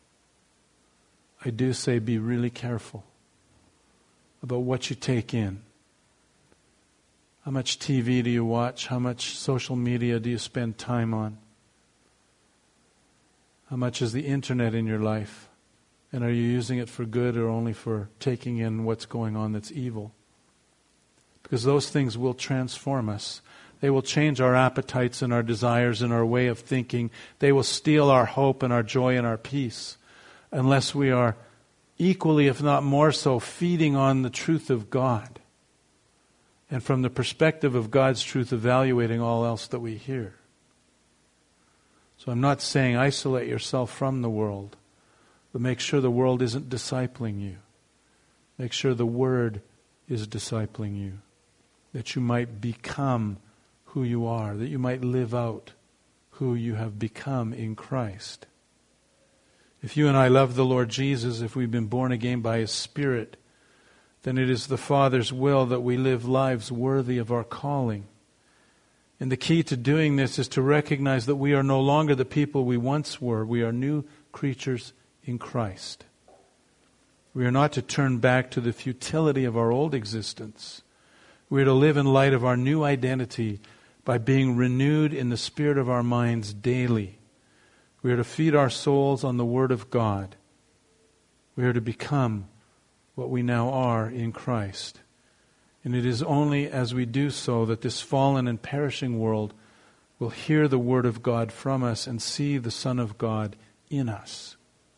[SPEAKER 1] I do say be really careful about what you take in. How much TV do you watch? How much social media do you spend time on? How much is the internet in your life? And are you using it for good or only for taking in what's going on that's evil? Because those things will transform us. They will change our appetites and our desires and our way of thinking. They will steal our hope and our joy and our peace unless we are equally, if not more so, feeding on the truth of God. And from the perspective of God's truth, evaluating all else that we hear. So I'm not saying isolate yourself from the world, but make sure the world isn't discipling you. Make sure the Word is discipling you, that you might become who you are, that you might live out who you have become in Christ. If you and I love the Lord Jesus, if we've been born again by His Spirit, then it is the Father's will that we live lives worthy of our calling. And the key to doing this is to recognize that we are no longer the people we once were. We are new creatures in Christ. We are not to turn back to the futility of our old existence. We are to live in light of our new identity by being renewed in the spirit of our minds daily. We are to feed our souls on the Word of God. We are to become what we now are in Christ. And it is only as we do so that this fallen and perishing world will hear the Word of God from us and see the Son of God in us.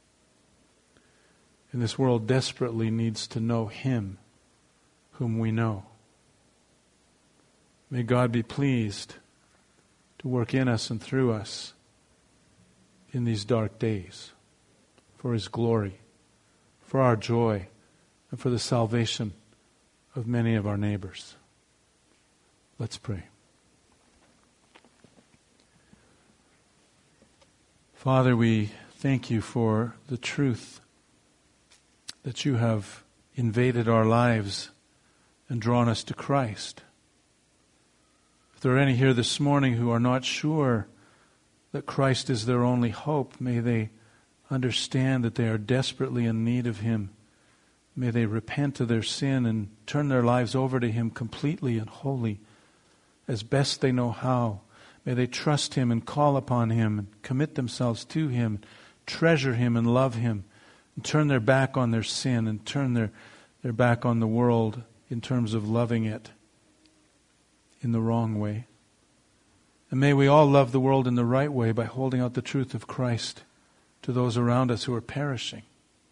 [SPEAKER 1] And this world desperately needs to know Him whom we know. May God be pleased to work in us and through us in these dark days for His glory, for our joy, and for the salvation of many of our neighbors. Let's pray. Father, we thank You for the truth that You have invaded our lives and drawn us to Christ. If there are any here this morning who are not sure that Christ is their only hope, may they understand that they are desperately in need of Him. May they repent of their sin and turn their lives over to Him completely and wholly as best they know how. May they trust Him and call upon Him and commit themselves to Him, treasure Him and love Him, and turn their back on their sin and turn their back on the world in terms of loving it in the wrong way. And may we all love the world in the right way by holding out the truth of Christ to those around us who are perishing.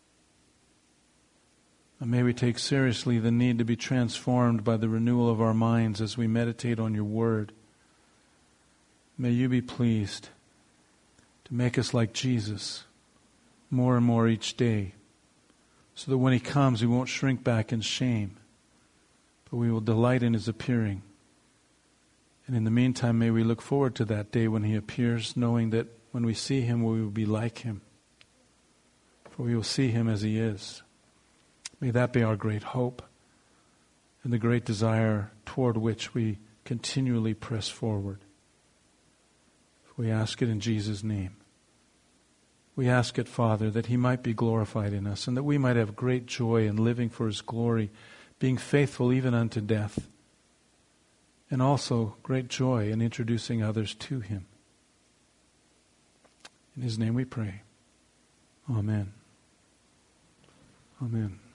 [SPEAKER 1] And may we take seriously the need to be transformed by the renewal of our minds as we meditate on Your Word. May You be pleased to make us like Jesus more and more each day, so that when He comes, we won't shrink back in shame, but we will delight in His appearing. And in the meantime, may we look forward to that day when He appears, knowing that when we see Him, we will be like Him, for we will see Him as He is. May that be our great hope and the great desire toward which we continually press forward. We ask it in Jesus' name. We ask it, Father, that He might be glorified in us and that we might have great joy in living for His glory, being faithful even unto death, and also great joy in introducing others to Him. In His name we pray. Amen. Amen.